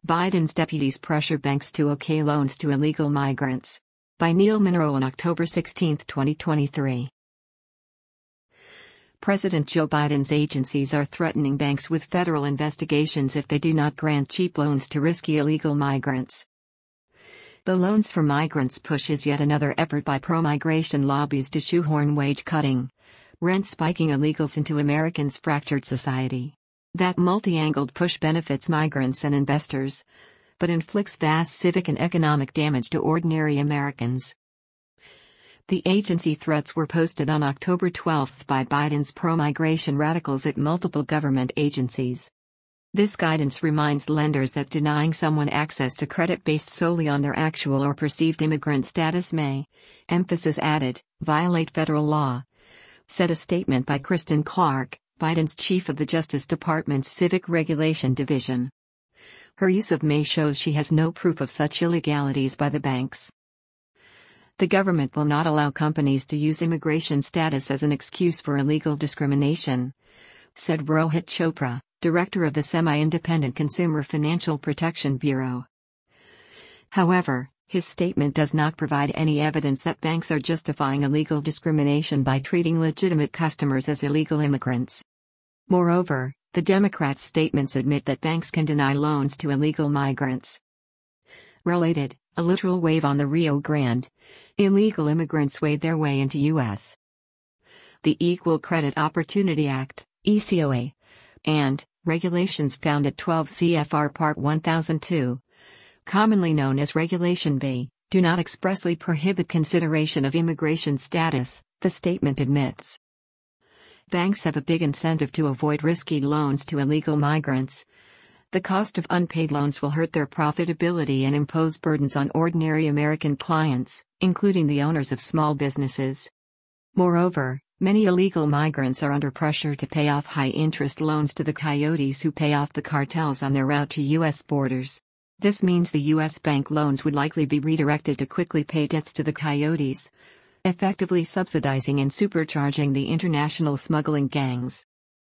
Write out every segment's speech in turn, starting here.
Biden's deputies pressure banks to okay loans to illegal migrants. By Neil Munro on October 16, 2023. President Joe Biden's agencies are threatening banks with federal investigations if they do not grant cheap loans to risky illegal migrants. The Loans for Migrants push is yet another effort by pro-migration lobbies to shoehorn wage cutting, rent spiking illegals into Americans' fractured society. That multi-angled push benefits migrants and investors, but inflicts vast civic and economic damage to ordinary Americans. The agency threats were posted on October 12 by Biden's pro-migration radicals at multiple government agencies. This guidance reminds lenders that denying someone access to credit based solely on their actual or perceived immigrant status may, emphasis added, violate federal law, said a statement by Kristen Clarke, Biden's chief of the Justice Department's Civic Regulation Division. Her use of may shows she has no proof of such illegalities by the banks. The government will not allow companies to use immigration status as an excuse for illegal discrimination, said Rohit Chopra, director of the semi-independent Consumer Financial Protection Bureau. However, his statement does not provide any evidence that banks are justifying illegal discrimination by treating legitimate customers as illegal immigrants. Moreover, the Democrats' statements admit that banks can deny loans to illegal migrants. Related, a literal wave on the Rio Grande. Illegal immigrants wade their way into U.S. The Equal Credit Opportunity Act, ECOA, and regulations found at 12 CFR Part 1002, commonly known as Regulation B, do not expressly prohibit consideration of immigration status, the statement admits. Banks have a big incentive to avoid risky loans to illegal migrants. The cost of unpaid loans will hurt their profitability and impose burdens on ordinary American clients, including the owners of small businesses. Moreover, many illegal migrants are under pressure to pay off high-interest loans to the coyotes who pay off the cartels on their route to U.S. borders. This means the U.S. bank loans would likely be redirected to quickly pay debts to the coyotes, effectively subsidizing and supercharging the international smuggling gangs.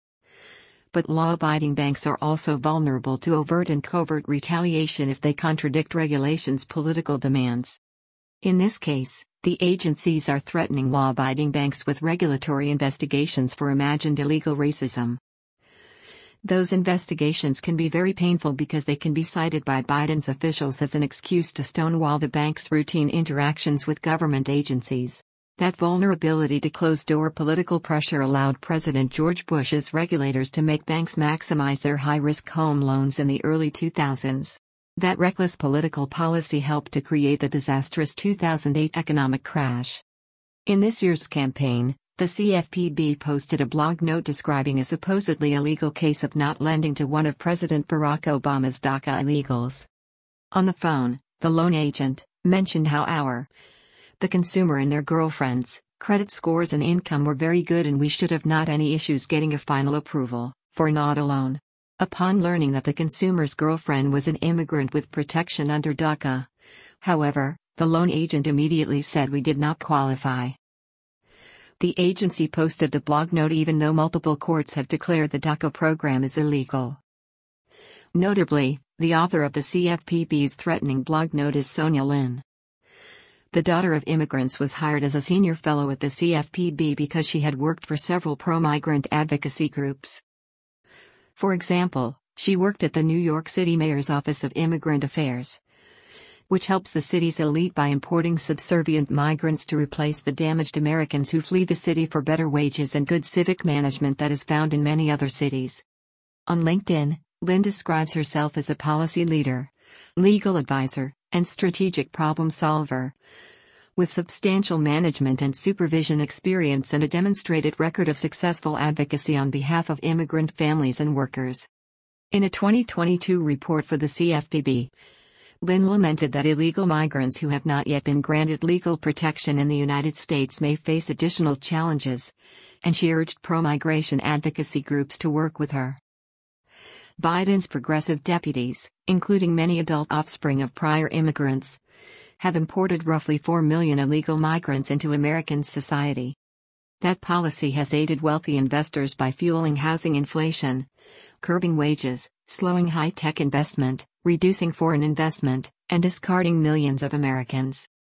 But law-abiding banks are also vulnerable to overt and covert retaliation if they contradict regulations' political demands. In this case, the agencies are threatening law-abiding banks with regulatory investigations for imagined illegal racism. Those investigations can be very painful because they can be cited by Biden's officials as an excuse to stonewall the bank's routine interactions with government agencies. That vulnerability to closed-door political pressure allowed President George Bush's regulators to make banks maximize their high-risk home loans in the early 2000s. That reckless political policy helped to create the disastrous 2008 economic crash. In this year's campaign, the CFPB posted a blog note describing a supposedly illegal case of not lending to one of President Barack Obama's DACA illegals. On the phone, the loan agent mentioned how the consumer and their girlfriend's credit scores and income were very good and we should have not any issues getting a final approval for not a loan. Upon learning that the consumer's girlfriend was an immigrant with protection under DACA, however, the loan agent immediately said we did not qualify. The agency posted the blog note even though multiple courts have declared the DACA program is illegal. Notably, the author of the CFPB's threatening blog note is Sonia Lin. The daughter of immigrants was hired as a senior fellow at the CFPB because she had worked for several pro-migrant advocacy groups. For example, she worked at the New York City Mayor's Office of Immigrant Affairs, which helps the city's elite by importing subservient migrants to replace the damaged Americans who flee the city for better wages and good civic management that is found in many other cities. On LinkedIn, Lynn describes herself as a policy leader, legal advisor, and strategic problem solver, with substantial management and supervision experience and a demonstrated record of successful advocacy on behalf of immigrant families and workers. In a 2022 report for the CFPB, Lynn lamented that illegal migrants who have not yet been granted legal protection in the United States may face additional challenges, and she urged pro-migration advocacy groups to work with her. Biden's progressive deputies, including many adult offspring of prior immigrants, have imported roughly 4 million illegal migrants into American society. That policy has aided wealthy investors by fueling housing inflation, curbing wages, slowing high-tech investment, reducing foreign investment, and discarding millions of Americans.